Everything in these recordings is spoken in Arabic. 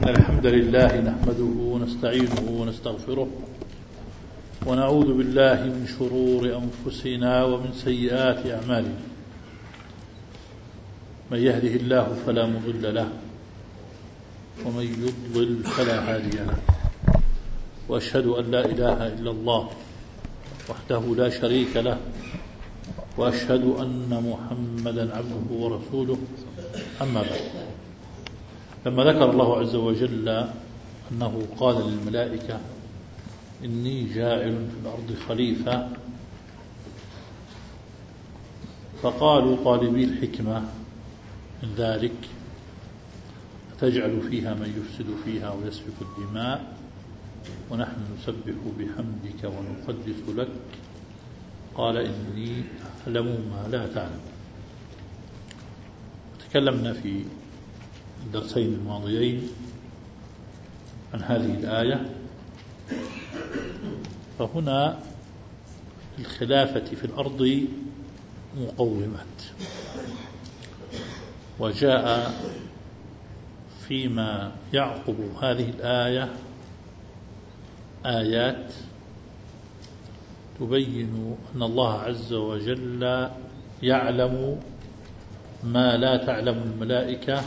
الحمد لله نحمده ونستعينه ونستغفره ونعوذ بالله من شرور أنفسنا ومن سيئات أعمالنا. من يهده الله فلا مضل له ومن يضلل فلا هادي له، وأشهد أن لا إله إلا الله وحده لا شريك له، وأشهد أن محمدا عبده ورسوله. أما بعد، لما ذكر الله عز وجل أنه قال للملائكة إني جاعل في الأرض خليفة، فقالوا طالبي الحكمة من ذلك: أتجعل فيها من يفسد فيها ويسفك الدماء ونحن نسبح بحمدك ونقدس لك؟ قال إني أعلم ما لا تعلم. تكلمنا في الدرسين الماضيين عن هذه الآية. فهنا الخلافة في الأرض مقومات، وجاء فيما يعقب هذه الآية آيات تبين أن الله عز وجل يعلم ما لا تعلم الملائكة،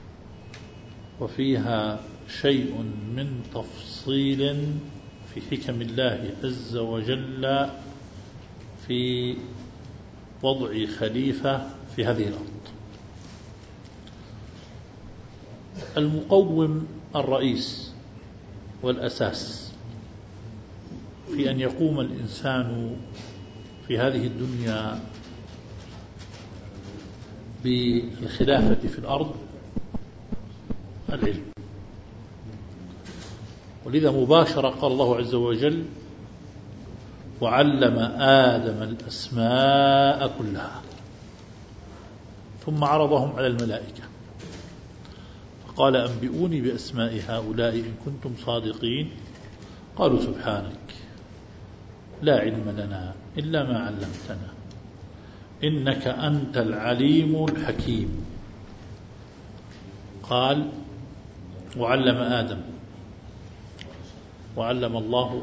وفيها شيء من تفصيل في حكم الله عز وجل في وضع خليفة في هذه الأرض. المقوم الرئيس والأساس في أن يقوم الإنسان في هذه الدنيا بالخلافة في الأرض العلم، ولذا مباشرة قال الله عز وجل: وعلم آدم الأسماء كلها، ثم عرضهم على الملائكة فقال: أنبئوني بأسماء هؤلاء إن كنتم صادقين. قالوا: سبحانك لا علم لنا إلا ما علمتنا إنك أنت العليم الحكيم. قال: وعلم الله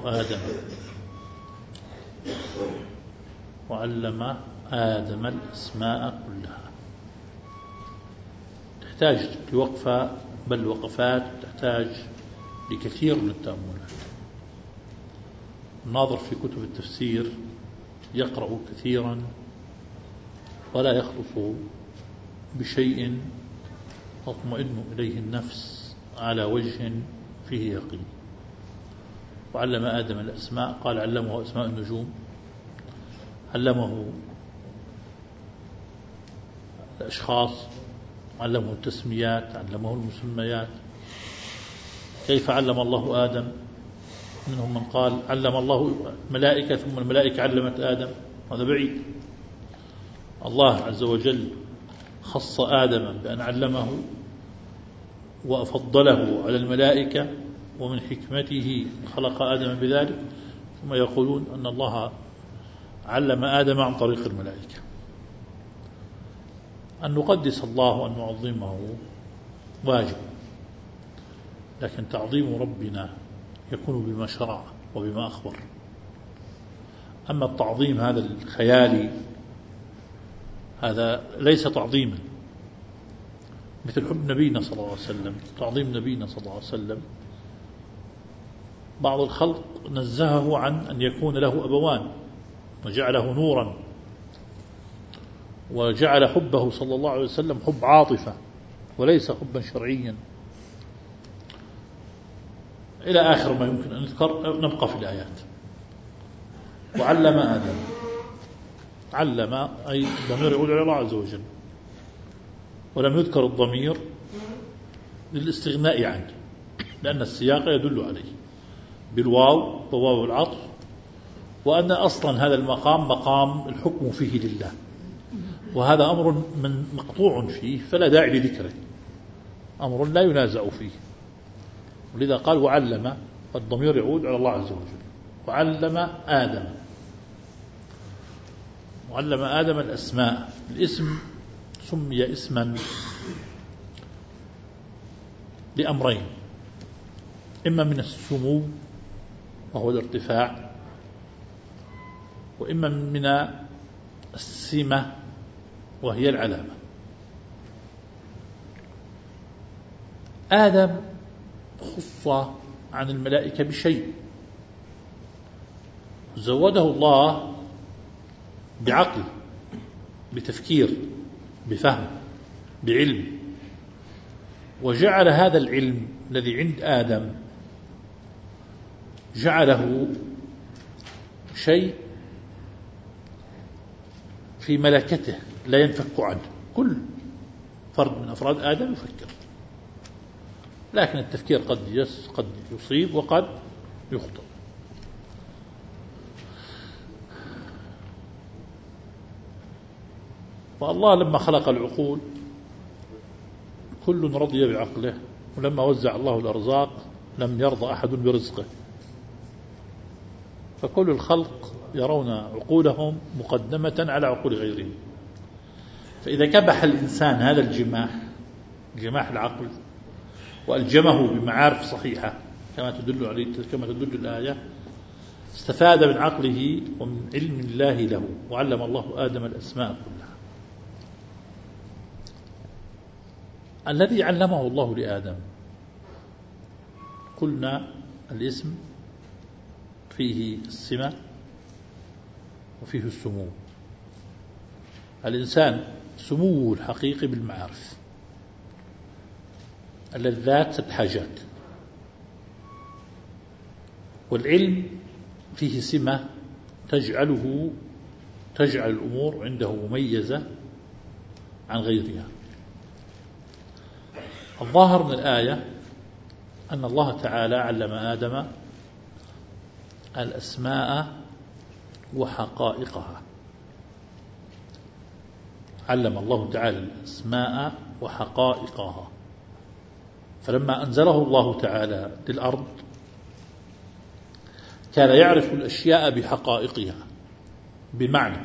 آدم الأسماء كلها. تحتاج لوقفة، بل وقفات تحتاج لكثير من التأملات. الناظر في كتب التفسير يقرأ كثيرا ولا يخلص بشيء تطمئن إليه النفس على وجه فيه يقين. وعلم آدم الأسماء، قال: علمه أسماء النجوم، علمه الأشخاص، علمه التسميات، علمه المسميات. كيف علم الله آدم؟ منهم من قال علم الله الملائكة ثم الملائكة علمت آدم، هذا بعيد. الله عز وجل خص آدم بأن علمه وأفضله على الملائكة، ومن حكمته خلق آدم بذلك، ثم يقولون أن الله علم آدم عن طريق الملائكة. أن نقدس الله وأن نعظمه واجب، لكن تعظيم ربنا يكون بما شرع وبما أخبر. أما التعظيم هذا الخيالي هذا ليس تعظيما، مثل حب نبينا صلى الله عليه وسلم، تعظيم نبينا صلى الله عليه وسلم. بعض الخلق نزهه عن أن يكون له أبوان، وجعله نورا، وجعل حبه صلى الله عليه وسلم حب عاطفة وليس حبا شرعيا، إلى آخر ما يمكن أن نذكر. نبقى في الآيات. وعلم آدم، علم أي الضمير يقول على الله عز وجل، ولم يذكر الضمير للاستغناء عنه، لأن السياق يدل عليه بالواو وواو العطف، وأن أصلا هذا المقام مقام الحكم فيه لله، وهذا أمر من مقطوع فيه فلا داعي لذكره، أمر لا ينازع فيه. ولذا قال: وعلم، الضمير يعود على الله عز وجل. وعلم آدم الأسماء. الاسم سمي اسما لأمرين: إما من السمو وهو الارتفاع، وإما من السمة وهي العلامة. آدم خص عن الملائكة بشيء، زوده الله بعقل، بتفكير، بفهم، بعلم، وجعل هذا العلم الذي عند آدم جعله شيء في ملكته لا ينفك عنه. كل فرد من أفراد آدم يفكر، لكن التفكير قد يصيب وقد يخطئ. فالله لما خلق العقول كل رضي بعقله، ولما وزع الله الأرزاق لم يرضى أحد برزقه، فكل الخلق يرون عقولهم مقدمة على عقول غيرهم. فإذا كبح الإنسان هذا الجماح، جماح العقل، وألجمه بمعارف صحيحة كما تدل الآية، استفاد من عقله ومن علم الله له، وعلم الله آدم الأسماء كلها. الذي علمه الله لآدم قلنا الاسم فيه السمة وفيه السمو. الإنسان سموه الحقيقي بالمعارف، اللذات 6 حاجات، والعلم فيه سمة تجعل الأمور عنده مميزة عن غيرها. الظاهر من الآية أن الله تعالى علم آدم الأسماء وحقائقها. علم الله تعالى الأسماء وحقائقها، فلما أنزله الله تعالى للأرض كان يعرف الأشياء بحقائقها. بمعنى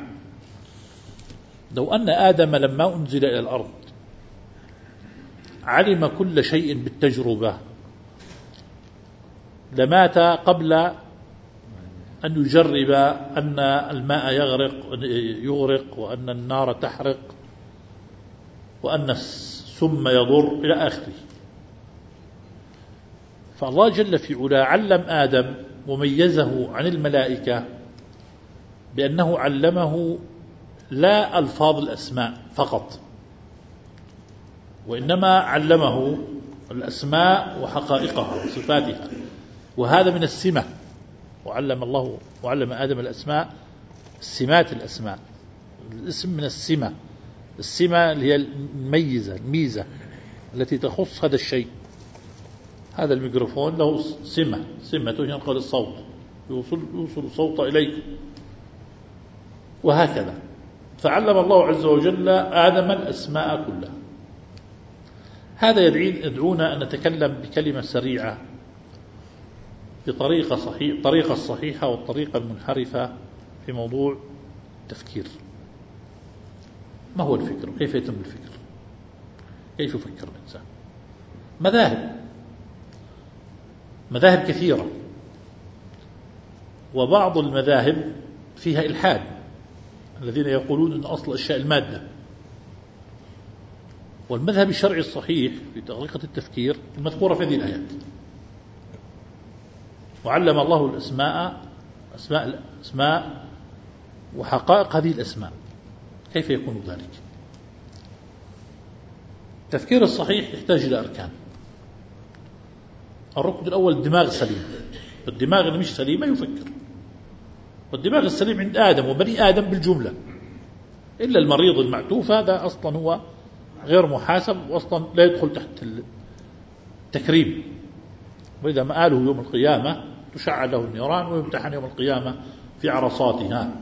لو أن آدم لما أنزل إلى الأرض علم كل شيء بالتجربة لمات قبل أن يجرب أن الماء يغرق وأن النار تحرق وأن السم يضر إلى آخره. فالله جل في علا علم آدم وميزه عن الملائكة بأنه علمه لا ألفاظ الأسماء فقط، وإنما علمه الأسماء وحقائقها وصفاتها، وهذا من السمة. وعلم آدم الأسماء، السمات الأسماء، الاسم من السمة اللي هي الميزة التي تخص هذا الشيء. هذا الميكروفون له سمة ينقل الصوت، يوصل الصوت إليك، وهكذا. فعلم الله عز وجل آدم الأسماء كلها. هذا يدعونا أن نتكلم بكلمة سريعة بطريقة الصحيحة والطريقة المنحرفة في موضوع التفكير. ما هو الفكر؟ كيف يتم الفكر؟ كيف يفكر الإنسان؟ مذاهب كثيرة، وبعض المذاهب فيها إلحاد، الذين يقولون أن أصل الأشياء المادة. والمذهب الشرعي الصحيح في طريقة التفكير المذكورة في هذه الآيات. وعلم الله الأسماء وحقائق هذه الأسماء. كيف يكون ذلك؟ التفكير الصحيح يحتاج إلى أركان. الركن الأول الدماغ سليم. الدماغ اللي مش سليم ما يفكر. والدماغ السليم عند آدم وبني آدم بالجملة، إلا المريض المعتوف هذا أصلا هو غير محاسب، وأصلا لا يدخل تحت التكريم. وإذا مآله يوم القيامة تشعل له النيران ويمتحن يوم القيامة في عرصاتها.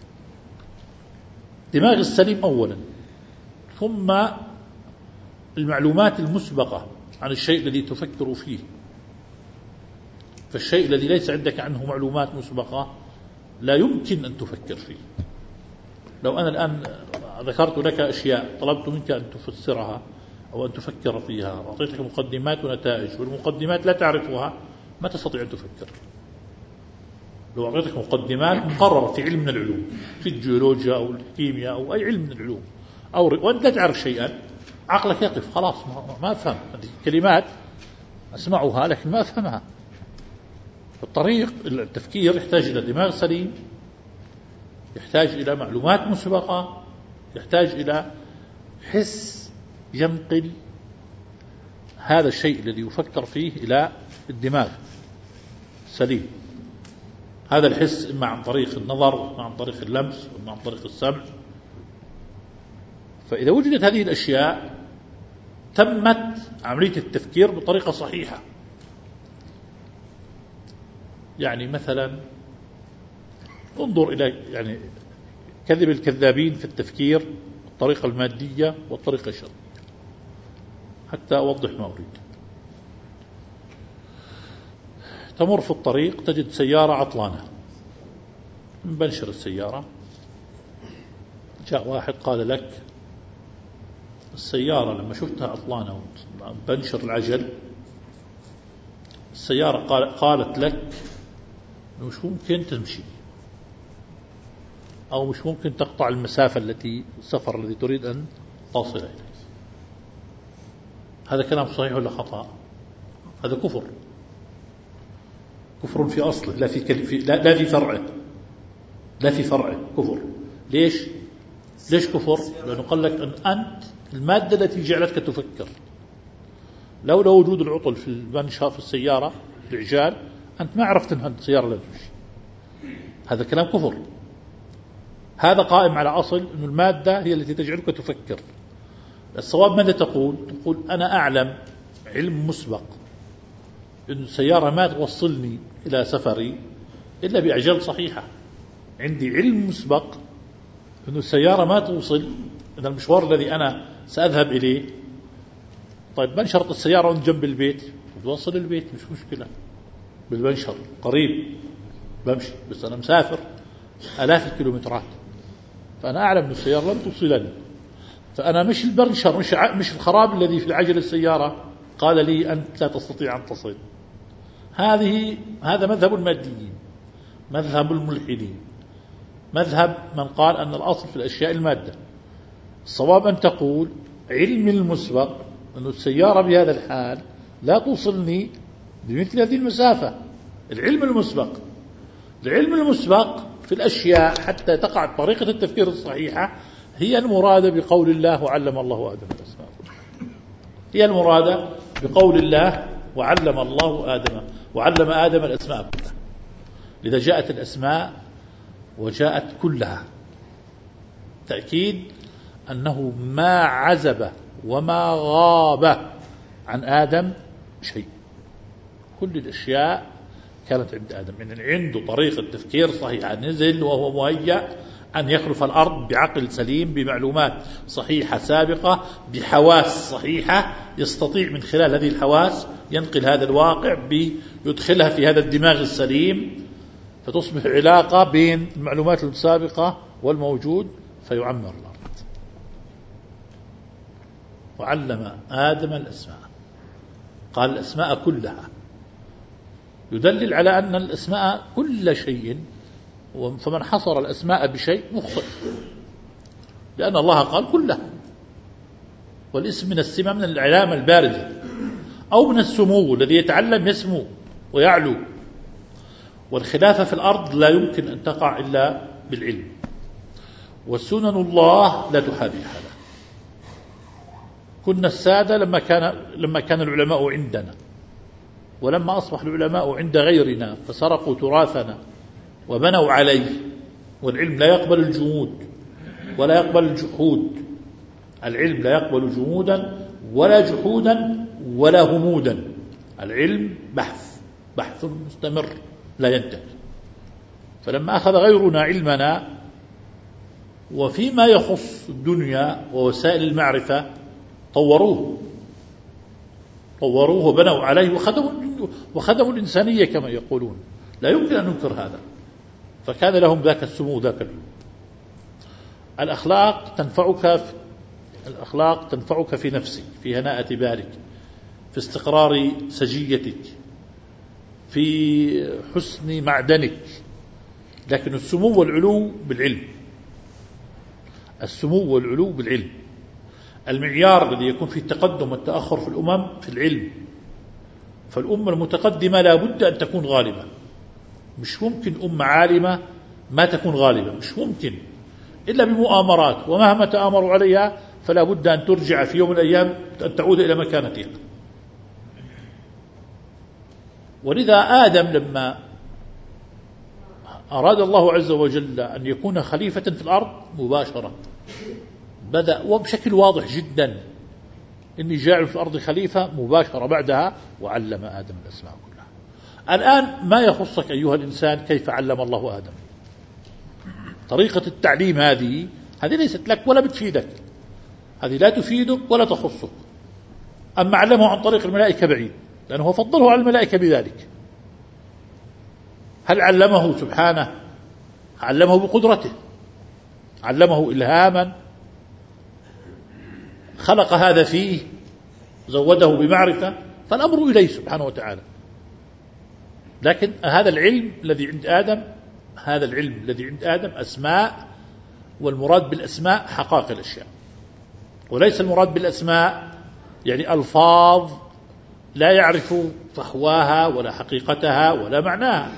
دماغ السليم أولا، ثم المعلومات المسبقة عن الشيء الذي تفكر فيه. فالشيء الذي ليس عندك عنه معلومات مسبقة لا يمكن أن تفكر فيه. لو أنا الآن ذكرت لك أشياء طلبت منك أن تفسرها أو أن تفكر فيها، وأعطيتك مقدمات ونتائج، والمقدمات لا تعرفها ما تستطيع أن تفكر. لو أعطيتك مقدمات مقررة في علم من العلوم، في الجيولوجيا أو الكيمياء أو أي علم من العلوم، وأنت لا تعرف شيئا، عقلك يقف خلاص، ما أفهم هذه كلمات أسمعها لكن ما أفهمها. الطريق التفكير يحتاج إلى دماغ سليم، يحتاج إلى معلومات مسبقة، يحتاج إلى حس ينقل هذا الشيء الذي يفكر فيه إلى الدماغ سليم. هذا الحس إما عن طريق النظر، وإما عن طريق اللمس، وإما عن طريق السمع. فإذا وجدت هذه الأشياء تمت عملية التفكير بطريقة صحيحة. يعني مثلا انظر إلى يعني كذب الكذابين في التفكير، الطريقة المادية والطريقة الشرعية، حتى أوضح ما أريد. تمر في الطريق تجد سيارة عطلانة، بنشر السيارة، جاء واحد قال لك السيارة لما شفتها عطلانة بنشر العجل، السيارة قالت لك مش ممكن تمشي أو مش ممكن تقطع المسافة السفر الذي تريد أن تصل إليه. هذا كلام صحيح ولا خطأ؟ هذا كفر، كفر في أصله، لا في فرعه، لا في فرعه كفر. ليش كفر؟ لأنه قال لك أن أنت المادة التي جعلتك تفكر، لولا وجود العطل في المنشأ في السيارة العجال أنت ما عرفت أن السيارة لا تمشي. هذا كلام كفر. هذا قائم على أصل أن المادة هي التي تجعلك تفكر. الصواب ماذا تقول؟ أنا أعلم علم مسبق أن السيارة ما توصلني إلى سفري إلا بأعجال صحيحة. عندي علم مسبق أن السيارة ما توصل إلى المشوار الذي أنا سأذهب إليه. طيب بنشرت السيارة من جنب البيت، توصل البيت مش مشكلة، بالبنشر قريب بمشي، بس أنا مسافر آلاف الكيلومترات، فأنا أعلم أن السيارة لن توصلني. فأنا مش البنشر، مش الخراب الذي في العجل السيارة قال لي أنت لا تستطيع أن تصل. هذا مذهب الماديين، مذهب الملحدين، مذهب من قال أن الأصل في الأشياء المادة. الصواب أن تقول علم المسبق أن السيارة بهذا الحال لا توصلني بمثل هذه المسافة. العلم المسبق في الأشياء حتى تقع طريقة التفكير الصحيحة هي المرادة بقول الله وعلم الله آدم الأسماء، هي المرادة بقول الله وعلم الله وعلم آدم الأسماء كلها. لذا جاءت الأسماء وجاءت كلها تأكيد أنه ما عزب وما غاب عن آدم شيء، كل الأشياء كانت عند آدم. من عنده طريقة تفكير صحيحة، نزل وهو مهيأ أن يخلف الأرض بعقل سليم، بمعلومات صحيحة سابقة، بحواس صحيحة، يستطيع من خلال هذه الحواس ينقل هذا الواقع، يدخلها في هذا الدماغ السليم، فتصبح علاقة بين المعلومات السابقة والموجود فيعمر الأرض. وعلم آدم الأسماء، قال الأسماء كلها، يدلل على أن الأسماء كل شيء، فمن حصر الأسماء بشيء مخطئ، لأن الله قال كلها. والاسم من السمة، من العلامة البارزة، أو من السمو الذي يتعلم يسمو ويعلو. والخلافة في الأرض لا يمكن أن تقع إلا بالعلم، وسنن الله لا تحابي هذا. كنا السادة لما كان العلماء عندنا، ولما أصبح العلماء عند غيرنا فسرقوا تراثنا وبنوا عليه. والعلم لا يقبل الجمود ولا يقبل الجحود، العلم لا يقبل جمودا ولا جحودا ولا همودا. العلم بحث مستمر لا ينتهي. فلما أخذ غيرنا علمنا وفيما يخص الدنيا ووسائل المعرفة طوروه وبنوا عليه وخدموا الإنسانية كما يقولون، لا يمكن أن ننكر هذا. فكان لهم ذاك السمو ذاك العلم. الأخلاق تنفعك في نفسك، في هناءة بالك، في استقرار سجيتك، في حسن معدنك، لكن السمو والعلو بالعلم. السمو والعلو بالعلم. المعيار الذي يكون فيه التقدم والتأخر في الأمم في العلم. فالأمة المتقدمة لا بد أن تكون غالبة، مش ممكن أمة عالمة ما تكون غالبة، مش ممكن إلا بمؤامرات، ومهما تآمروا عليها فلا بد أن ترجع في يوم من الأيام أن تعود إلى مكانتها. ولذا آدم لما أراد الله عز وجل أن يكون خليفة في الأرض مباشرة بدأ وبشكل واضح جدا إني جاعل في الأرض خليفة مباشرة بعدها، وعلم آدم الأسماء كلها. الآن ما يخصك أيها الإنسان كيف علم الله آدم. طريقة التعليم هذه ليست لك ولا بتفيدك، هذه لا تفيدك ولا تخصك. أما علمه عن طريق الملائكة بعيد، لأنه فضله على الملائكة بذلك. هل علمه سبحانه؟ علمه بقدرته، علمه إلهاما، خلق هذا فيه، زوده بمعرفة، فالأمر إليه سبحانه وتعالى. لكن هذا العلم الذي عند آدم أسماء، والمراد بالأسماء حقائق الأشياء، وليس المراد بالأسماء يعني ألفاظ لا يعرف فحواها ولا حقيقتها ولا معناها.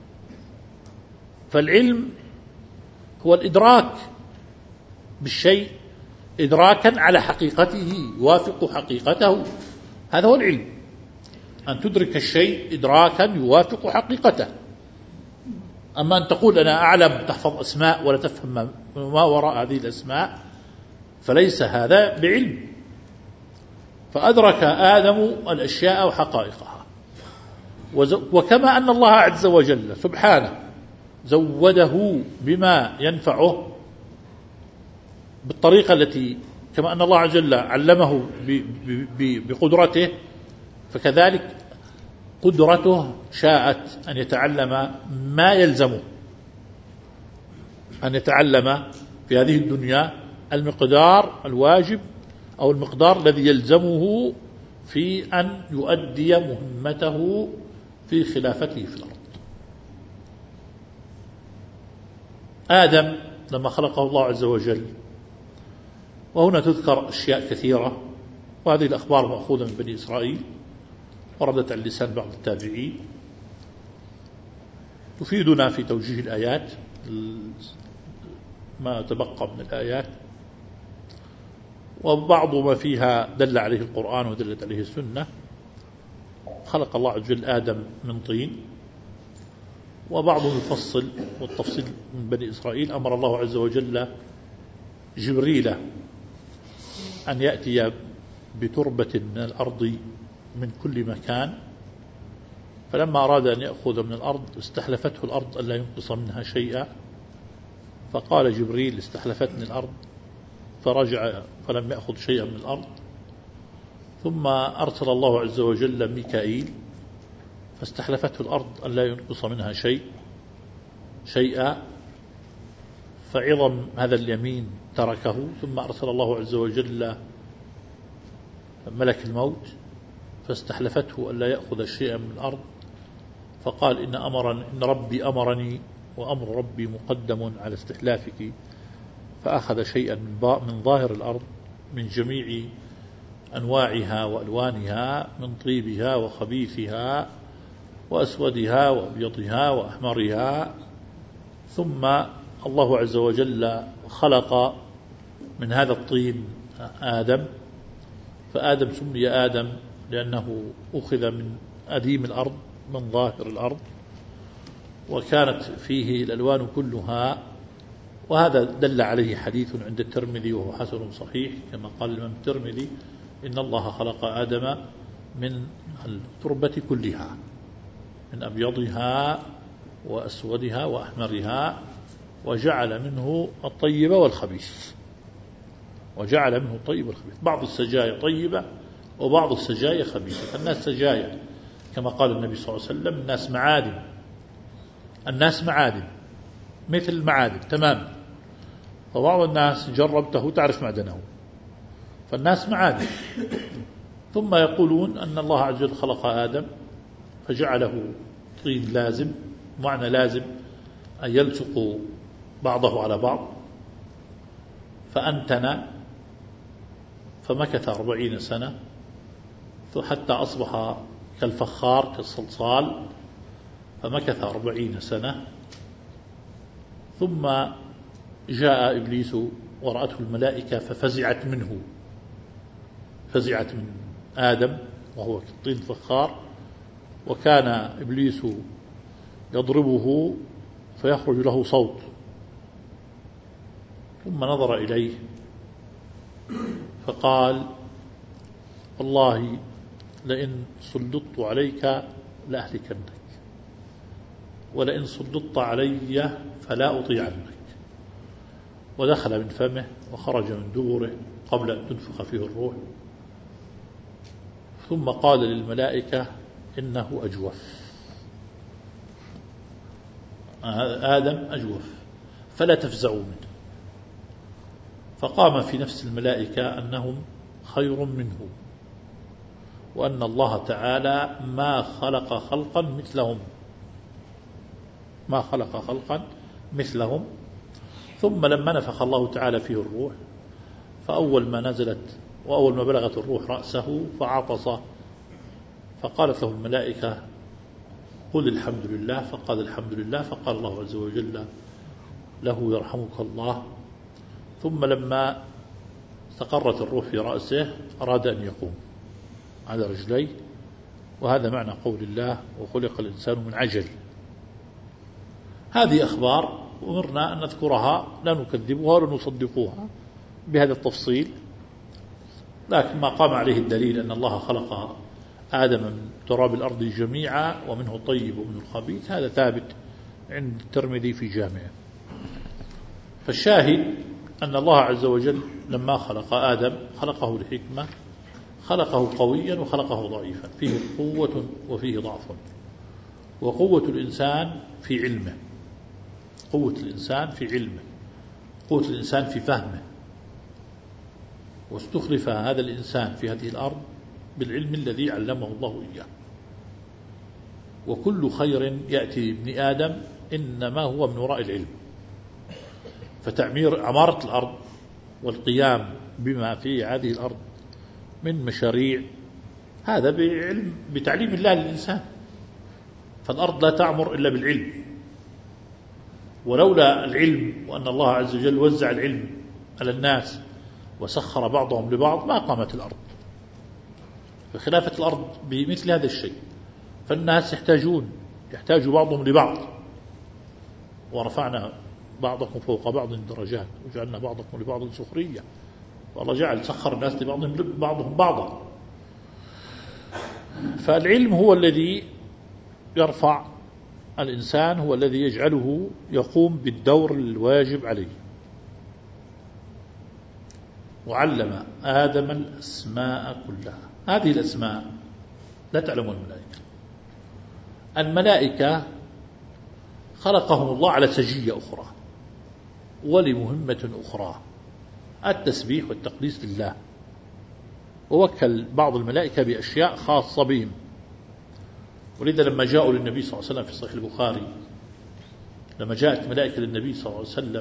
فالعلم هو الإدراك بالشيء إدراكا على حقيقته يوافق حقيقته، هذا هو العلم، أن تدرك الشيء إدراكا يوافق حقيقته. أما أن تقول أنا أعلم تحفظ أسماء ولا تفهم ما وراء هذه الأسماء، فليس هذا بعلم. فأدرك آدم الأشياء وحقائقها. وكما أن الله عز وجل سبحانه زوده بما ينفعه بالطريقة التي، كما أن الله عز وجل علمه بقدرته، فكذلك قدرته شاءت أن يتعلم ما يلزمه، أن يتعلم في هذه الدنيا المقدار الواجب أو المقدار الذي يلزمه في أن يؤدي مهمته في خلافته في الأرض. آدم لما خلقه الله عز وجل، وهنا تذكر أشياء كثيرة، وهذه الأخبار مأخوذة من بني إسرائيل وردت عن لسان بعض التابعين، تفيدنا في توجيه الآيات ما تبقى من الآيات، وبعض ما فيها دل عليه القرآن ودلت عليه السنة. خلق الله عز وجل آدم من طين، وبعضهم يفصل، والتفصيل من بني إسرائيل أمر الله عز وجل جبريل أن يأتي بتربة من الأرض من كل مكان، فلما أراد أن يأخذ من الأرض استحلفته الأرض ألا ينقص منها شيئا، فقال جبريل استحلفتني الأرض، فرجع فلم يأخذ شيئا من الأرض. ثم أرسل الله عز وجل ميكائيل فاستحلفته الأرض ألا ينقص منها شيئا، فعظم هذا اليمين تركه. ثم أرسل الله عز وجل ملك الموت فاستحلفته ألا يأخذ شيئا من الأرض، فقال إن ربي أمرني وأمر ربي مقدم على استحلافك، فأخذ شيئا من ظاهر الأرض من جميع أنواعها وألوانها، من طيبها وخبيثها وأسودها وأبيضها وأحمرها. ثم الله عز وجل خلق من هذا الطين آدم، فآدم سمي آدم لأنه أخذ من أديم الأرض، من ظاهر الأرض، وكانت فيه الألوان كلها. وهذا دل عليه حديث عند الترمذي وهو حسن صحيح، كما قال الإمام الترمذي إن الله خلق آدم من التربة كلها، من أبيضها وأسودها وأحمرها، وجعل منه الطيب والخبيث، وجعل منه الطيب والخبيث. بعض السجايا طيبة وبعض السجايا خبيثة. الناس سجايا كما قال النبي صلى الله عليه وسلم الناس معادن، الناس معادن مثل المعادن تمام. فبعض الناس جربته تعرف معدنه، فالناس معادن. ثم يقولون أن الله عز وجل خلق آدم فجعله الطين لازم، معنى لازم أن يلصق بعضه على بعض، فأنتن فمكث 40 سنة حتى أصبح كالفخار كالصلصال، فمكث 40 سنة. ثم جاء إبليس ورأته الملائكة ففزعت منه، فزعت من آدم وهو كالطين الفخار، وكان إبليس يضربه فيخرج له صوت. ثم نظر إليه فقال: والله لئن سلطت عليك لأهلكنك، ولئن سلطت علي فلا أطيعنك. ودخل من فمه وخرج من دبره قبل أن تنفخ فيه الروح. ثم قال للملائكة: إنه أجوف، آدم أجوف فلا تفزعوا منه. فقام في نفس الملائكة أنهم خير منه، وأن الله تعالى ما خلق خلقا مثلهم، ما خلق خلقا مثلهم. ثم لما نفخ الله تعالى فيه الروح، فأول ما نزلت وأول ما بلغت الروح رأسه فعطس، فقالت له الملائكة: قل الحمد لله. فقال الحمد لله، فقال الله عز وجل له: يرحمك الله. ثم لما استقرت الروح في رأسه أراد أن يقوم على رجليه، وهذا معنى قول الله: وخلق الإنسان من عجل. هذه أخبار أمرنا أن نذكرها، لا نكذبها ولا نصدقوها بهذا التفصيل، لكن ما قام عليه الدليل أن الله خلق آدم من تراب الأرض جميعا ومنه الطيب ومنه الخبيث، هذا ثابت عند الترمذي في جامعه. فالشاهد أن الله عز وجل لما خلق آدم خلقه لحكمة، خلقه قويا وخلقه ضعيفا، فيه قوة وفيه ضعف. وقوة الإنسان في علمه، قوة الإنسان في علمه، قوة الإنسان في فهمه. واستخلف هذا الإنسان في هذه الأرض بالعلم الذي علمه الله إياه. وكل خير يأتي ابن آدم إنما هو من وراء العلم. فتعمير عمارة الأرض والقيام بما في هذه الأرض من مشاريع، هذا بعلم بتعليم الله للإنسان. فالأرض لا تعمر إلا بالعلم، ولولا العلم وأن الله عز وجل وزع العلم على الناس وسخر بعضهم لبعض ما قامت الأرض. فخلافة الأرض بمثل هذا الشيء، فالناس يحتاج بعضهم لبعض. ورفعنا بعضكم فوق بعض درجات وجعلنا بعضكم لبعض سخرية، والله جعل سخر الناس لبعضهم بعضا. فالعلم هو الذي يرفع الإنسان، هو الذي يجعله يقوم بالدور الواجب عليه. وعلم آدم الأسماء كلها. هذه الأسماء لا تعلمها الملائكة. الملائكة خلقهم الله على سجية أخرى ولمهمة أخرى، التسبيح والتقديس لله. ووكل بعض الملائكة بأشياء خاصة بهم. ولذا لما جاءوا للنبي صلى الله عليه وسلم في صحيح البخاري، لما جاءت ملائكة للنبي صلى الله عليه وسلم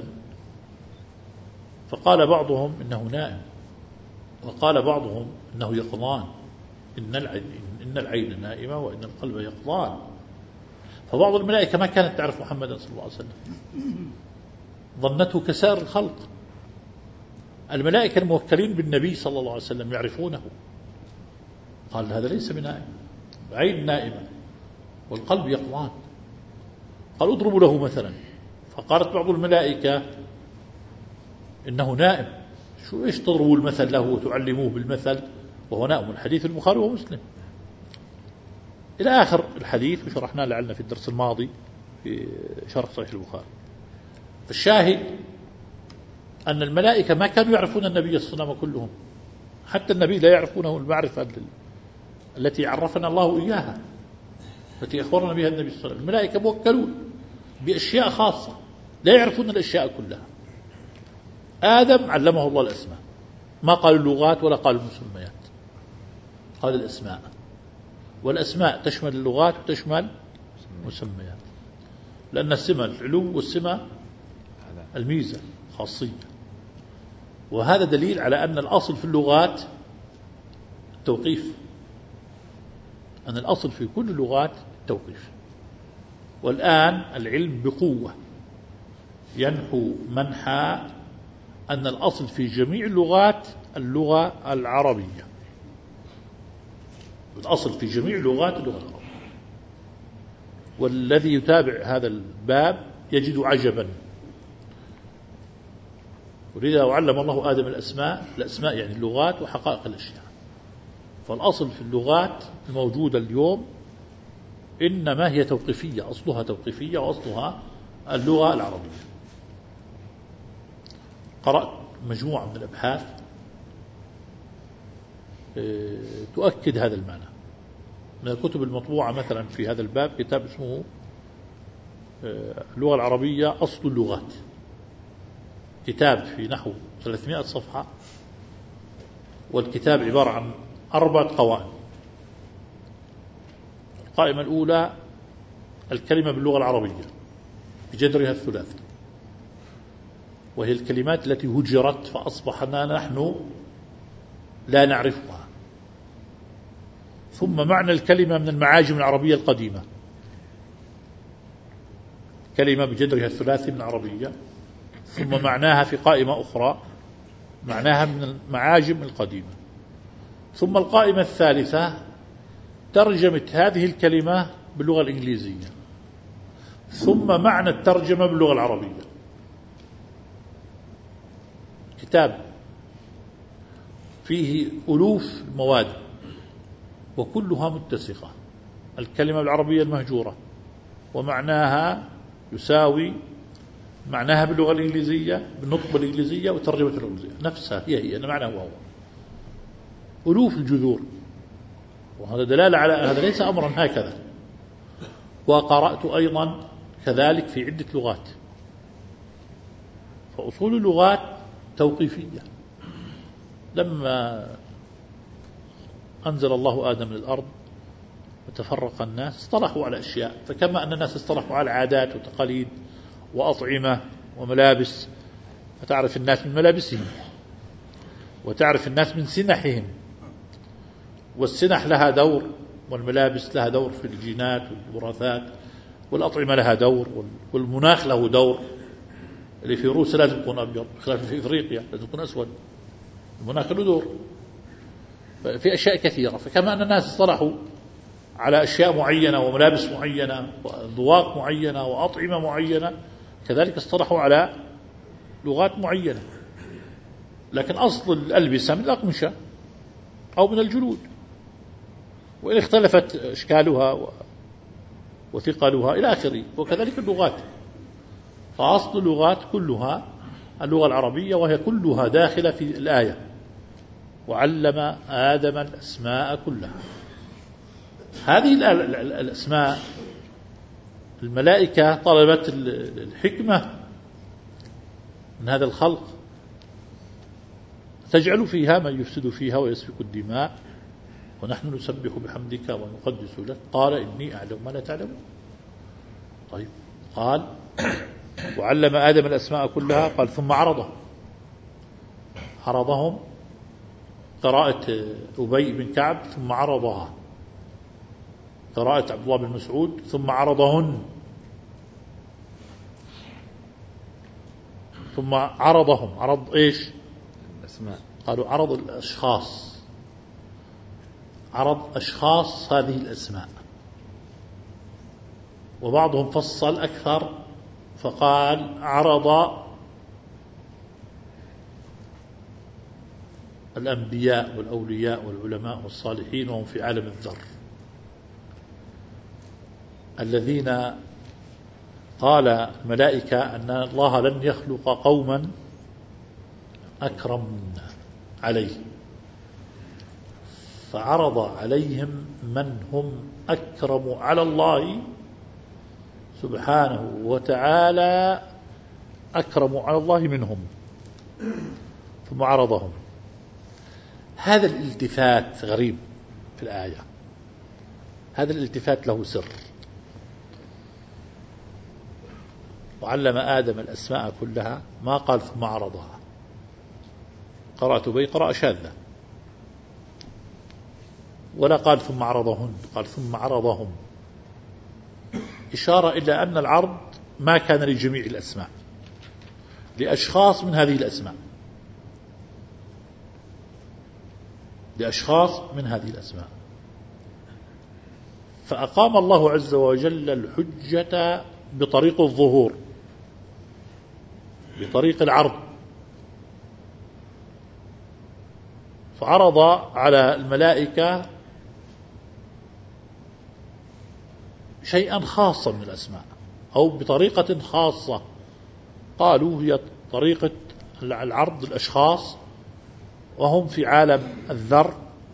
فقال بعضهم إنه نائم، وقال بعضهم إنه يقظان، إن العين نائمة وإن القلب يقظان. فبعض الملائكة ما كانت تعرف محمدا صلى الله عليه وسلم، ظنته كسائر الخلق. الملائكة الموكلين بالنبي صلى الله عليه وسلم يعرفونه. قال هذا ليس بنائم، عين نائمة والقلب يقظان. قال اضربوا له مثلا، فقالت بعض الملائكة إنه نائم. إيش تضربوا المثل له وتعلموه بالمثل وهو نائم؟ الحديث البخاري ومسلم إلى آخر الحديث، وشرحناه لعلنا في الدرس الماضي في شرح صحيح البخاري. فالشاهد أن الملائكة ما كانوا يعرفون النبي صلى الله عليه وسلم كلهم، حتى النبي لا يعرفونه المعرفة التي عرفنا الله إياها، التي أخبرنا بها النبي صلى الله عليه وسلم. الملائكة موكلون بأشياء خاصة لا يعرفون الأشياء كلها. آدم علمه الله الأسماء، ما قال اللغات ولا قال المسميات، قال الأسماء. والأسماء تشمل اللغات وتشمل مسميات، لأن السمة العلو والسمة الميزة خاصية. وهذا دليل على أن الأصل في اللغات التوقيف، أن الأصل في كل اللغات التوقيف. والآن العلم بقوة ينحو منحى أن الأصل في جميع اللغات اللغة العربية، الأصل في جميع اللغات اللغة العربية. والذي يتابع هذا الباب يجد عجبا. ولذا وعلم الله آدم الأسماء يعني اللغات وحقائق الأشياء. فالأصل في اللغات الموجودة اليوم إنما هي توقيفية، أصلها توقيفية وأصلها اللغة العربية. قرأت مجموعة من الأبحاث تؤكد هذا المعنى. من الكتب المطبوعة مثلا في هذا الباب كتاب اسمه اللغة العربية أصل اللغات، كتاب في نحو 300 صفحة، والكتاب عبارة عن 4 قوائم. القائمة الأولى الكلمة باللغة العربية بجذرها الثلاثي، وهي الكلمات التي هجرت فأصبحنا نحن لا نعرفها. ثم معنى الكلمة من المعاجم العربية القديمة، كلمة بجذرها الثلاثي من العربية، ثم معناها في قائمة أخرى معناها من المعاجم القديمة. ثم القائمة الثالثة ترجمة هذه الكلمة باللغة الإنجليزية، ثم معنى الترجمة باللغة العربية. كتاب فيه ألوف المواد وكلها متسقة. الكلمة العربية المهجورة ومعناها يساوي معناها باللغة الإنجليزية بالنطق بالإنجليزية وترجمة الإنجليزية نفسها هي معناه هو ألوف الجذور. وهذا دلالة على هذا ليس أمرا هكذا. وقرأت أيضا كذلك في عدة لغات. فأصول اللغات توقيفية. لما أنزل الله آدم للأرض وتفرق الناس اصطلحوا على أشياء، فكما أن الناس اصطلحوا على عادات وتقاليد وأطعمة وملابس، فتعرف الناس من ملابسهم وتعرف الناس من سنحهم، والسنح لها دور والملابس لها دور في الجينات والوراثات، والأطعمة لها دور، والمناخ له دور. اللي في روسيا لازم يكون أبيض، خلاف في إفريقيا لازم يكون أسود. المناخ له دور في أشياء كثيرة. فكما أن الناس اصطلحوا على أشياء معينة وملابس معينة وأذواق معينة وأطعمة معينة، كذلك اصطلحوا على لغات معينة. لكن أصل الألبسة من الأقمشة أو من الجلود، وإن اختلفت أشكالها وثقلها إلى آخره. وكذلك اللغات، فأصل اللغات كلها اللغة العربية، وهي كلها داخلة في الآية وعلم آدم الأسماء كلها. هذه الأسماء الملائكة طلبت الحكمة من هذا الخلق، تجعل فيها من يفسد فيها ويسفك الدماء ونحن نسبح بحمدك ونقدس لك، قال إني أعلم ما لا تعلمون. طيب، قال وعلم آدم الأسماء كلها، قال ثم عرضهم قراءة أبي بن كعب، ثم عرضها قراءة عبد الله بن مسعود، ثم عرضهن، ثم عرضهم. عرض إيش؟ الأسماء. قالوا عرض الأشخاص، عرض أشخاص هذه الأسماء. وبعضهم فصل أكثر فقال عرض الأنبياء والأولياء والعلماء والصالحين وهم في عالم الذر، الذين قال الملائكة أن الله لن يخلق قوما أكرم عليه، فعرض عليهم من هم أكرم على الله سبحانه وتعالى، أكرم على الله منهم، ثم عرضهم. هذا الالتفات غريب في الآية، هذا الالتفات له سر. وعلم آدم الأسماء كلها ما قال ثم عرضها. قرأت بي قراءة شاذة، ولا قال ثم عرضهن، قال ثم عرضهم، إشارة إلى أن العرض ما كان لجميع الأسماء، لأشخاص من هذه الأسماء، لأشخاص من هذه الأسماء. فأقام الله عز وجل الحجة بطريق الظهور، بطريق العرض، فعرض على الملائكة شيئا خاصا من الأسماء أو بطريقة خاصة، قالوا هي طريقة العرض الأشخاص وهم في عالم الذر.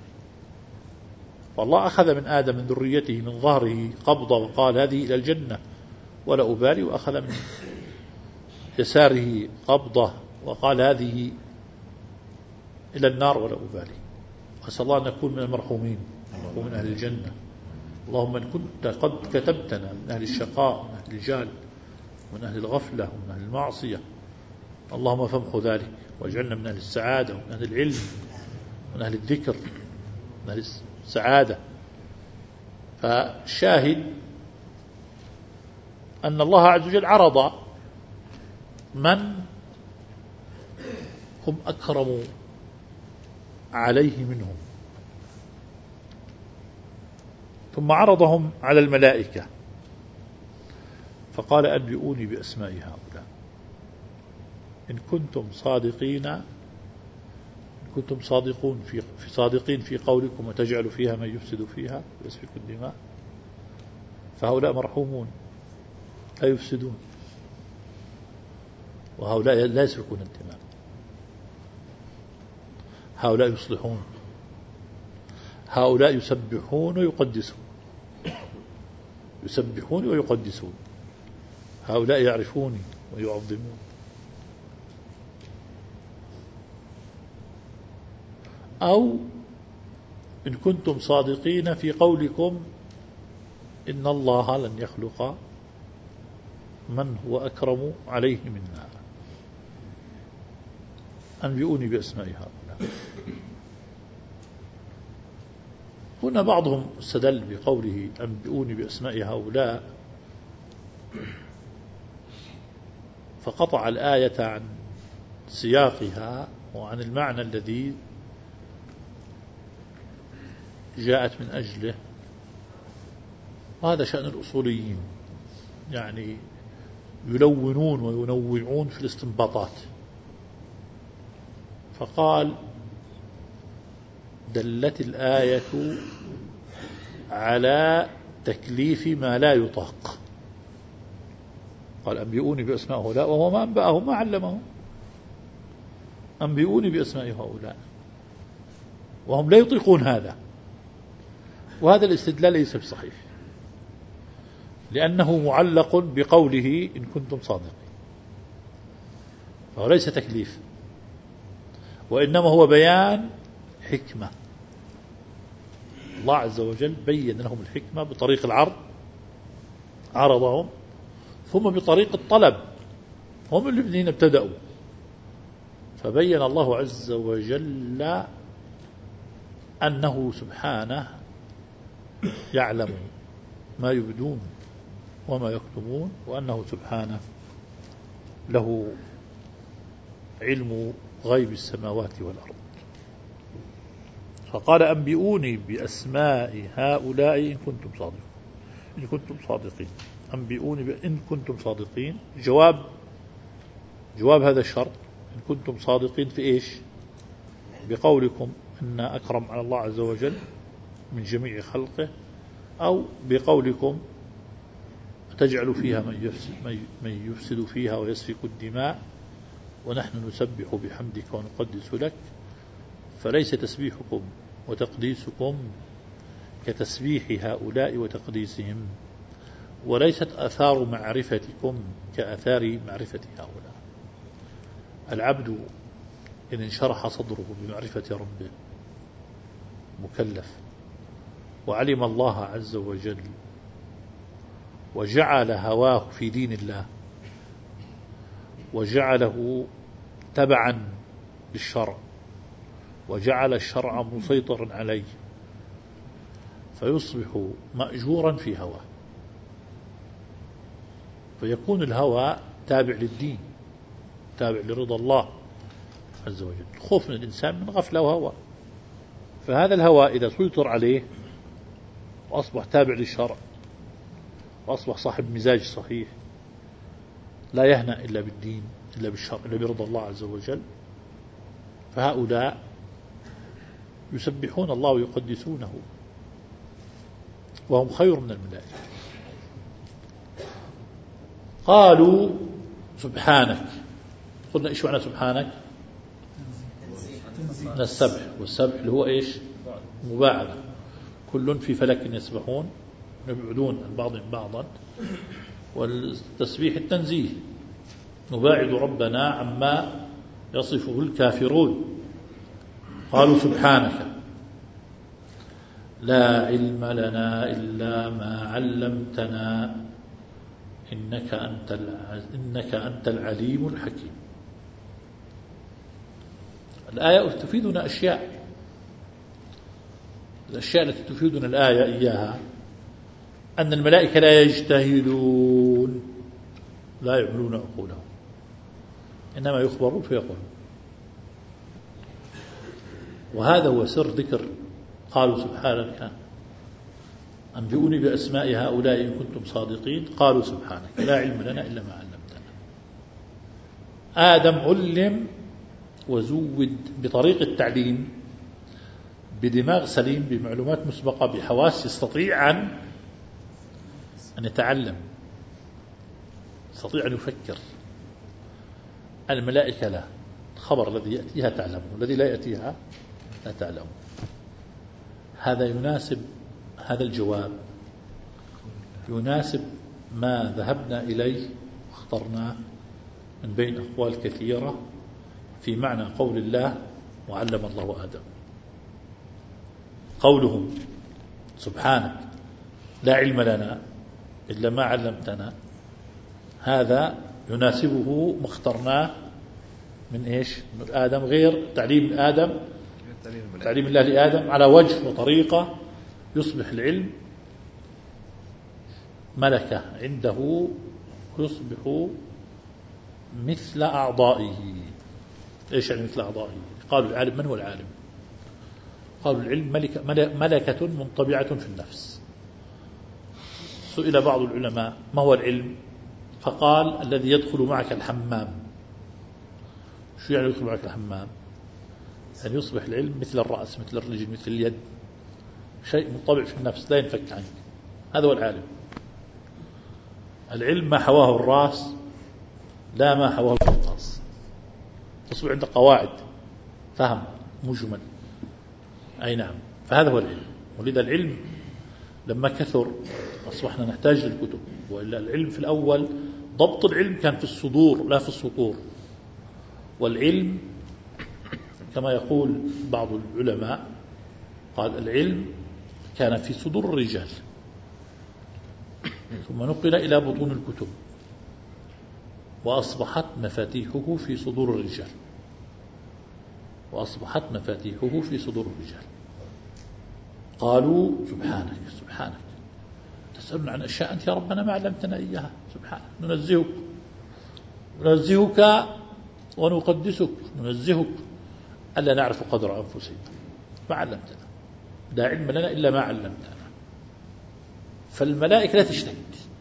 والله أخذ من آدم من ذريته من ظهره قبضة وقال هذه إلى الجنة ولا أبالي، وأخذ من يساره قبضة وقال هذه إلى النار ولا أبالي. أسأل الله أن نكون من المرحومين ومن أهل الجنة. اللهم إن كنت قد كتبتنا من أهل الشقاء من أهل الجهل من أهل الغفلة ومن أهل المعصية، اللهم فامحو ذلك واجعلنا من أهل السعادة ومن أهل العلم ومن أهل الذكر ومن أهل السعادة. فالشاهد أن الله عز وجل عرض من هم أكرم عليه منهم، ثم عرضهم على الملائكة فقال أنبئوني بأسماء هؤلاء إن كنتم صادقين، إن كنتم صادقين في قولكم وتجعل فيها من يفسد فيها ويسفك الدماء، فهؤلاء مرحومون لا يفسدون، وهؤلاء لا يسفكون الدماء، هؤلاء يصلحون، هؤلاء يسبحون ويقدسون، يسبحون ويقدسون، هؤلاء يعرفوني ويعظمون. أو إن كنتم صادقين في قولكم إن الله لن يخلق من هو أكرم عليه منا، أنبئوني بأسماء هؤلاء. هنا بعضهم استدل بقوله أنبئوني بأسماء هؤلاء فقطع الآية عن سياقها وعن المعنى الذي جاءت من أجله، وهذا شأن الأصوليين، يعني يلونون وينوعون في الاستنباطات. فقال دلت الآية على تكليف ما لا يطاق، قال أنبئوني بأسماء هؤلاء وهو ما أنبأهم ما علمهم، أنبئوني بأسماء هؤلاء وهم لا يطيقون هذا. وهذا الاستدلال ليس بصحيح، لأنه معلق بقوله إن كنتم صادقين، فهو ليس تكليف، وإنما هو بيان حكمة. الله عز وجل بين لهم الحكمة بطريق العرض، عرضهم، ثم بطريق الطلب، هم الذين ابتدأوا، فبين الله عز وجل أنه سبحانه يعلم ما يبدون وما يكتمون، وأنه سبحانه له علم غيب السماوات والأرض. فقال أنبئوني بأسماء هؤلاء إن كنتم صادقين، إن كنتم صادقين، أنبئوني إن كنتم صادقين. جواب هذا الشرط إن كنتم صادقين في إيش؟ بقولكم أن أكرم على الله عز وجل من جميع خلقه، أو بقولكم تجعل فيها من يفسد فيها ويسفك الدماء ونحن نسبح بحمدك ونقدس لك. فليس تسبيحكم وتقديسكم كتسبيح هؤلاء وتقديسهم، وليست آثار معرفتكم كآثار معرفة هؤلاء. العبد إن انشرح صدره بمعرفة ربه مكلف وعلم الله عز وجل وجعل هواه في دين الله وجعله تبعا للشرع، وجعل الشرع مسيطرا عليه، فيصبح مأجورا في هواه، فيكون الهوى تابع للدين، تابع لرضا الله عز وجل. خوف من الإنسان من غفلة وهوى، فهذا الهوى إذا سيطر عليه وأصبح تابع للشرع وأصبح صاحب مزاج صحيح لا يهنأ إلا بالدين إلا بالشرع إلا برضا الله عز وجل، فهؤلاء يسبحون الله ويقدسونه وهم خير من الملائكة. قالوا سبحانك. قلنا إيش معنى سبحانك؟ من السبح، والسبح اللي هو إيش؟ مباعدة، كل في فلك يسبحون يبعدون البعض بعضا، والتسبيح التنزيه، نباعد ربنا عما يصفه الكافرون. قالوا سبحانك لا علم لنا إلا ما علمتنا إنك أنت العليم الحكيم. الآية تفيدنا أشياء، الأشياء التي تفيدنا الآية إياها أن الملائكة لا يجتهدون، لا يعملون عقولهم، إنما يخبرون فيقولون. وهذا هو سر ذكر قالوا سبحانك أنبئوني بأسماء هؤلاء إن كنتم صادقين. قالوا سبحانك لا علم لنا إلا ما علمتنا. آدم علم وزود بطريق التعليم بدماغ سليم بمعلومات مسبقة بحواس يستطيع أن يتعلم، يستطيع أن يفكر. الملائكة لا، الخبر الذي يأتيها تعلمه والذي لا يأتيها لا تعلمه. هذا يناسب، هذا الجواب يناسب ما ذهبنا إليه واخترناه من بين أقوال كثيرة في معنى قول الله وعلم الله آدم. قولهم سبحانك لا علم لنا إلا ما علمتنا، هذا يناسبه ما اخترناه من إيش؟ من آدم، غير تعليم آدم، تعليم الله لآدم على وجه وطريقة يصبح العلم ملكة عنده، يصبح مثل أعضائه. إيش يعني مثل أعضائه؟ قالوا العالم، من هو العالم؟ قالوا العلم ملكة منطبعة في النفس. سئل بعض العلماء ما هو العلم؟ فقال الذي يدخل معك الحمام. شو يعني يدخل معك الحمام؟ يعني يصبح العلم مثل الرأس، مثل الرجل، مثل اليد، شيء منطبع في النفس لا ينفك عنك. هذا هو العالم. العلم ما حواه الرأس لا ما حواه القرطاس. تصبح عندك قواعد فهم مجمل. أي نعم، فهذا هو العلم. ولذا العلم لما كثر أصبحنا نحتاج للكتب. وإلا العلم في الأول ضبط العلم كان في الصدور لا في السطور. والعلم كما يقول بعض العلماء قال العلم كان في صدور الرجال ثم نقل إلى بطون الكتب وأصبحت مفاتيحه في صدور الرجال، وأصبحت مفاتيحه في صدور الرجال. قالوا سبحانك، سبحانك تسألنا عن أشياء أنت يا ربنا ما علمتنا إياها. سبحانك، ننزهك ونقدسك، ننزهك ألا نعرف قدر أنفسنا، ما علمتنا، لا علم لنا إلا ما علمتنا. فالملائكة لا تجتهد،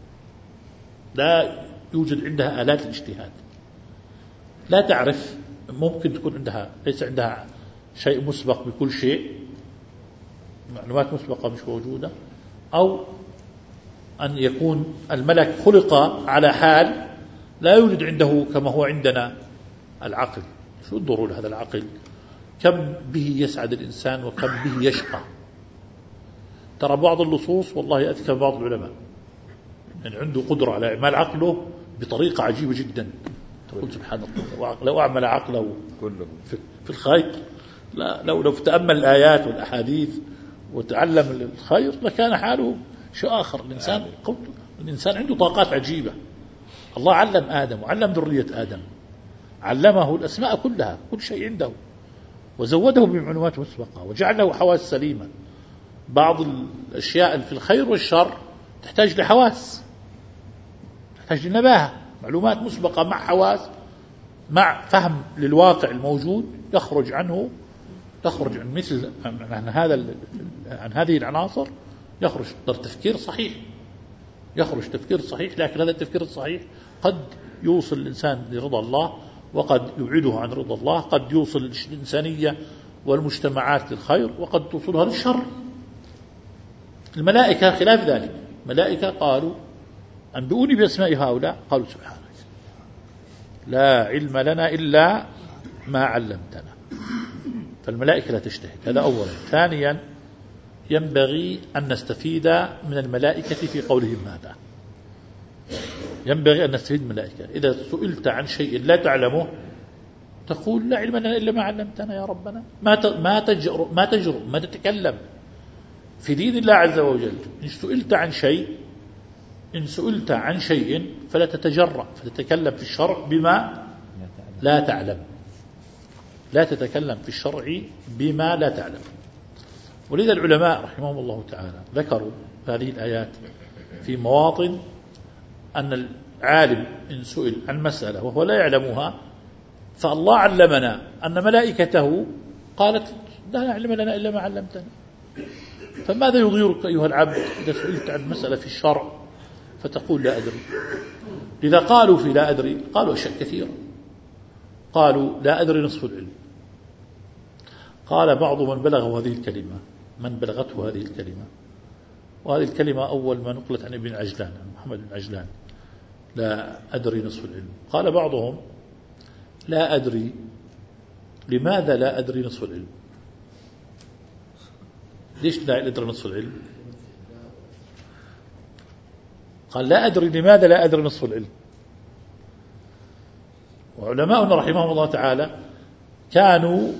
لا يوجد عندها آلات الاجتهاد، لا تعرف. ممكن تكون عندها ليس عندها شيء مسبق بكل شيء، معلومات مسبقة مش موجودة، أو أن يكون الملك خلق على حال لا يوجد عنده كما هو عندنا العقل. شو الضرورة هذا العقل؟ كم به يسعد الإنسان وكم به يشقى. ترى بعض اللصوص والله أذكى بعض العلماء يعني عنده قدرة على إعمال عقله بطريقة عجيبة جدا. تقول سبحان الله، لو أعمل عقله في الخير، لا لو تأمل الآيات والأحاديث وتعلم الخير لكان حاله شيء آخر. الإنسان عنده طاقات عجيبة. الله علم آدم وعلم ذرية آدم علمه الأسماء كلها، كل شيء عنده، وزوده بمعلومات مسبقة، وجعل له حواس سليمة. بعض الأشياء في الخير والشر تحتاج لحواس، تحتاج لنباهة، معلومات مسبقة مع حواس، مع فهم للواقع الموجود، يخرج عن مثل عن هذه العناصر، يخرج تفكير صحيح، لكن هذا التفكير الصحيح قد يوصل الإنسان لرضا الله، وقد يبعده عن رضا الله، قد يوصل الإنسانية والمجتمعات للخير، وقد توصلها للشر. الملائكة خلاف ذلك، الملائكة قالوا أنبئوني بأسماء هؤلاء، قالوا سبحانك لا علم لنا إلا ما علمتنا. فالملائكة لا تجتهد، هذا أولا. ثانيا، ينبغي أن نستفيد من الملائكة في قولهم هذا، ينبغي أن نستفيد من الملائكة. إذا سئلت عن شيء لا تعلمه تقول لا علم لنا إلا ما علمتنا يا ربنا، ما تتكلم في دين الله عز وجل. إن سئلت عن شيء فلا تتجرأ فتتكلم في الشرع بما لا تعلم، لا تتكلم في الشرع بما لا تعلم. ولذا العلماء رحمهم الله تعالى ذكروا هذه الآيات في مواطن أن العالم إن سئل عن مسألة وهو لا يعلمها، فالله علمنا أن ملائكته قالت لا نعلم لنا إلا ما علمتنا. فماذا يضيرك أيها العبد إذا سئلت عن مسألة في الشرع فتقول لا أدري؟ لذا قالوا في لا أدري قالوا أشياء كثيرة. قالوا لا أدري نصف العلم. قال بعض من بلغته هذه الكلمة، وهذه الكلمة أول ما نقلت عن ابن عجلان، محمد بن عجلان، لا أدري نصف العلم. قال بعضهم لا أدري، لماذا لا أدري نصف العلم؟ ليش لا أدري نصف العلم؟ قال لا أدري لماذا لا أدري نصف العلم. وعلماؤنا رحمهم الله تعالى كانوا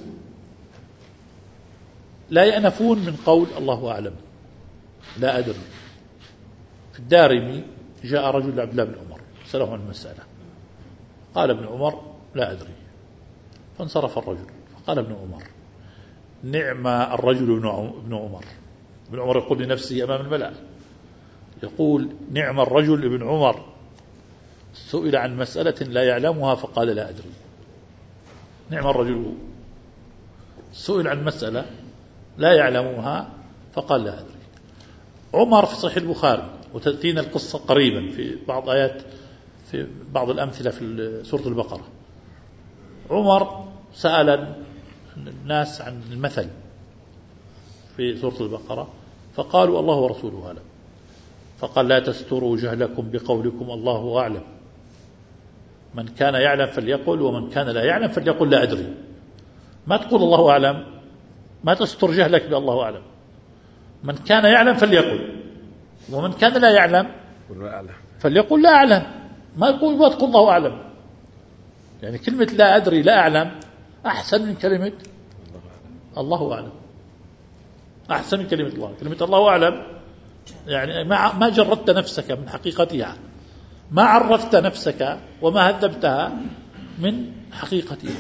لا يأنفون من قول الله أعلم، لا أدري. في الدارمي جاء رجل لعبد الله بن عمر سأله عن المسألة، قال ابن عمر لا أدري، فانصرف الرجل. فقال ابن عمر نعم الرجل ابن عمر. ابن عمر يقول لنفسه أمام الملأ، يقول نعم الرجل ابن عمر سئل عن مسألة لا يعلمها فقال لا أدري. نعم الرجل سئل عن مسألة لا يعلمها فقال لا أدري. عمر في صحيح البخاري، وتأتينا القصة قريبا في بعض آيات، في بعض الأمثلة في سورة البقرة. عمر سأل الناس عن المثل في سورة البقرة فقالوا الله ورسوله أعلم، فقال لا تستروا جهلكم بقولكم الله أعلم، من كان يعلم فليقل ومن كان لا يعلم فليقل لا أدري. ما تقول الله أعلم، ما تستر جهلك بالله أعلم. من كان يعلم فليقل ومن كان لا يعلم فليقل لا أعلم. ما تقول الله أعلم. يعني كلمة لا أدري لا أعلم أحسن من كلمة الله أعلم، أحسن من كلمة الله. كلمة الله أعلم يعني ما جردت نفسك من حقيقتها، ما عرفت نفسك وما هذبتها من حقيقتها.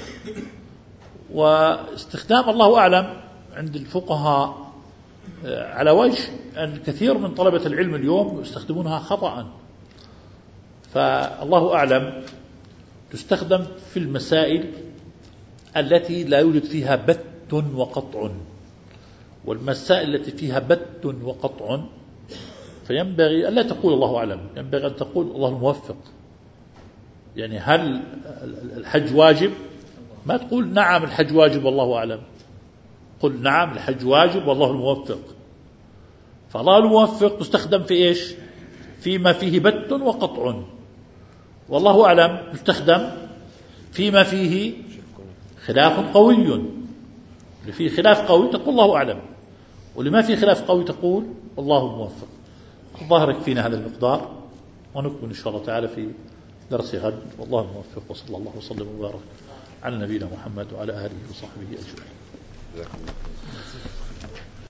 واستخدام الله أعلم عند الفقهاء على وجه الكثير من طلبة العلم اليوم يستخدمونها خطأ. فالله أعلم تستخدم في المسائل التي لا يوجد فيها بت وقطع، والمسائل التي فيها بت وقطع فينبغي ألا تقول الله أعلم، ينبغي أن تقول الله الموفق. يعني هل الحج واجب؟ ما تقول نعم الحج واجب والله أعلم، قل نعم الحج واجب والله الموفق. فالله الموفق تستخدم في إيش؟ فيما فيه بت وقطع. والله أعلم يستخدم فيما فيه خلاف قوي. اللي فيه خلاف قوي تقول الله أعلم، ولما فيه خلاف قوي تقول الله الموفق. الظاهر يكفينا هذا المقدار، ونكمل إن شاء الله تعالى في درس غد. والله الموفق، وصلى الله وسلم وبارك على نبينا محمد وعلى آله وصحبه أجمعين.